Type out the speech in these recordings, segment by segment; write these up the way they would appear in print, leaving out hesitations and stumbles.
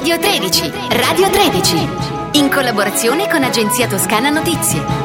Radio 13, Radio 13, in collaborazione con Agenzia Toscana Notizie.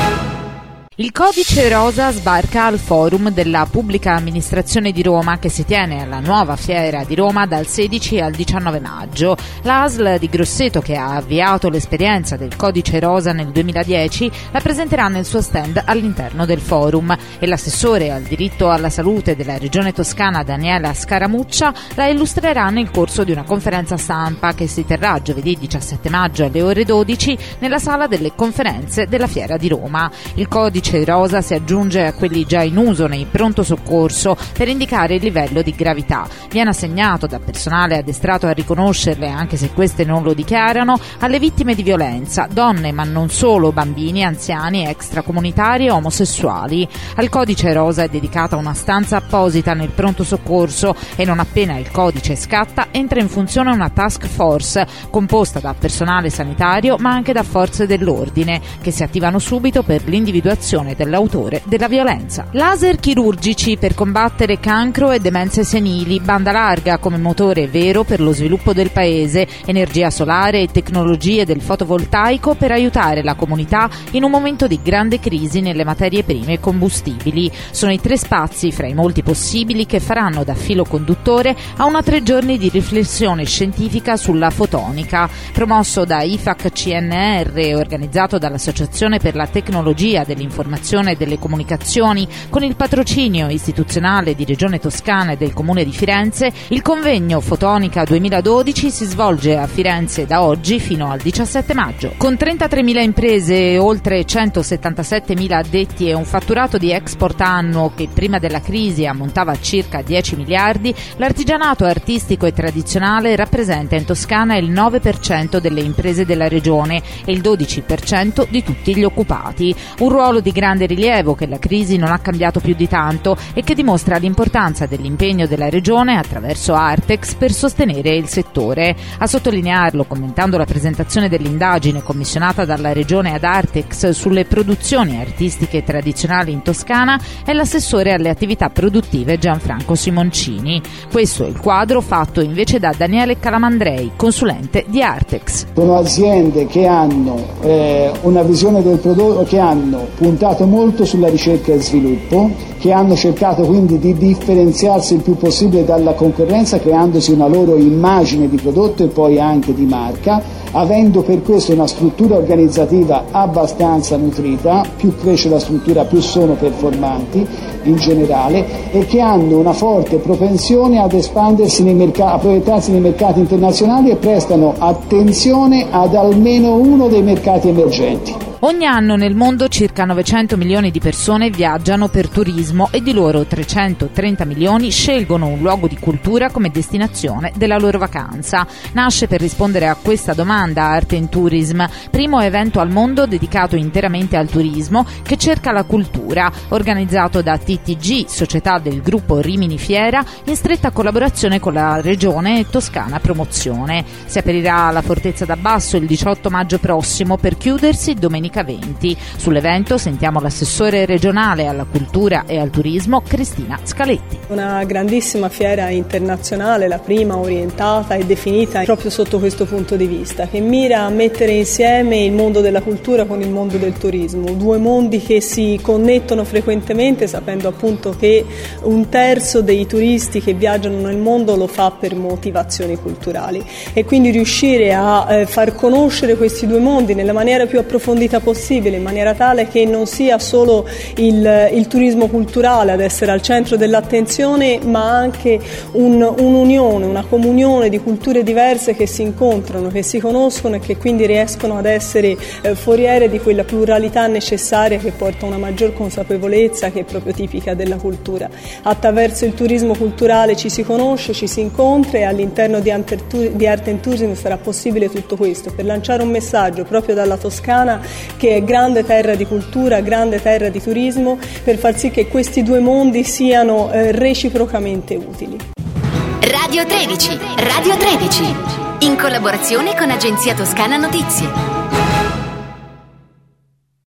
Il Codice Rosa sbarca al Forum della Pubblica Amministrazione di Roma che si tiene alla nuova Fiera di Roma dal 16 al 19 maggio. La ASL di Grosseto, che ha avviato l'esperienza del Codice Rosa nel 2010, la presenterà nel suo stand all'interno del forum e l'assessore al diritto alla salute della Regione Toscana Daniela Scaramuccia la illustrerà nel corso di una conferenza stampa che si terrà giovedì 17 maggio alle ore 12 nella sala delle conferenze della Fiera di Roma. Il Codice Rosa si aggiunge a quelli già in uso nei pronto soccorso per indicare il livello di gravità. Viene assegnato da personale addestrato a riconoscerle, anche se queste non lo dichiarano, alle vittime di violenza, donne ma non solo, bambini, anziani, extracomunitari e omosessuali. Al Codice Rosa è dedicata una stanza apposita nel pronto soccorso e non appena il codice scatta entra in funzione una task force composta da personale sanitario ma anche da forze dell'ordine che si attivano subito per l'individuazione dell'autore della violenza. Laser chirurgici per combattere cancro e demenze senili, banda larga come motore vero per lo sviluppo del paese, energia solare e tecnologie del fotovoltaico per aiutare la comunità in un momento di grande crisi nelle materie prime e combustibili. Sono i 3 spazi fra i molti possibili che faranno da filo conduttore a una 3 giorni di riflessione scientifica sulla fotonica, promosso da IFAC CNR e organizzato dall'Associazione per la Tecnologia dell'Informazione e delle Comunicazioni, con il patrocinio istituzionale di Regione Toscana e del Comune di Firenze. Il convegno Fotonica 2012 si svolge a Firenze da oggi fino al 17 maggio. Con 33.000 imprese, oltre 177.000 addetti e un fatturato di export annuo che prima della crisi ammontava a circa 10 miliardi, l'artigianato artistico e tradizionale rappresenta in Toscana il 9% delle imprese della regione e il 12% di tutti gli occupati. Un ruolo di grande rilievo che la crisi non ha cambiato più di tanto e che dimostra l'importanza dell'impegno della Regione attraverso Artex per sostenere il settore. A sottolinearlo, commentando la presentazione dell'indagine commissionata dalla Regione ad Artex sulle produzioni artistiche tradizionali in Toscana, è l'assessore alle attività produttive Gianfranco Simoncini. Questo è il quadro fatto invece da Daniele Calamandrei, consulente di Artex. Sono aziende che hanno una visione del prodotto, che hanno puntato molto sulla ricerca e sviluppo, che hanno cercato quindi di differenziarsi il più possibile dalla concorrenza creandosi una loro immagine di prodotto e poi anche di marca, avendo per questo una struttura organizzativa abbastanza nutrita. Più cresce la struttura più sono performanti in generale e che hanno una forte propensione ad espandersi a proiettarsi nei mercati internazionali e prestano attenzione ad almeno uno dei mercati emergenti. Ogni anno nel mondo circa 900 milioni di persone viaggiano per turismo e di loro 330 milioni scelgono un luogo di cultura come destinazione della loro vacanza. Nasce per rispondere a questa domanda Art and Tourism, primo evento al mondo dedicato interamente al turismo che cerca la cultura, organizzato da TTG, società del gruppo Rimini Fiera, in stretta collaborazione con la Regione e Toscana Promozione. Si aprirà alla Fortezza d'Abbasso il 18 maggio prossimo per chiudersi domenica 20. Sull'evento sentiamo l'assessore regionale alla cultura e al turismo Cristina Scaletti. Una grandissima fiera internazionale, la prima orientata e definita proprio sotto questo punto di vista, che mira a mettere insieme il mondo della cultura con il mondo del turismo, 2 mondi che si connettono frequentemente, sapendo appunto che 1/3 dei turisti che viaggiano nel mondo lo fa per motivazioni culturali e quindi riuscire a far conoscere questi 2 mondi nella maniera più approfondita possibile, in maniera tale che non sia solo il turismo culturale ad essere al centro dell'attenzione, ma anche un'unione, una comunione di culture diverse che si incontrano, che si conoscono e che quindi riescono ad essere foriere di quella pluralità necessaria che porta a una maggior consapevolezza che è proprio tipica della cultura. Attraverso il turismo culturale ci si conosce, ci si incontra e all'interno di Art and Tourism sarà possibile tutto questo per lanciare un messaggio proprio dalla Toscana, che è grande terra di cultura, grande terra di turismo, per far sì che questi 2 mondi siano reciprocamente utili. Radio 13, Radio 13, in collaborazione con Agenzia Toscana Notizie.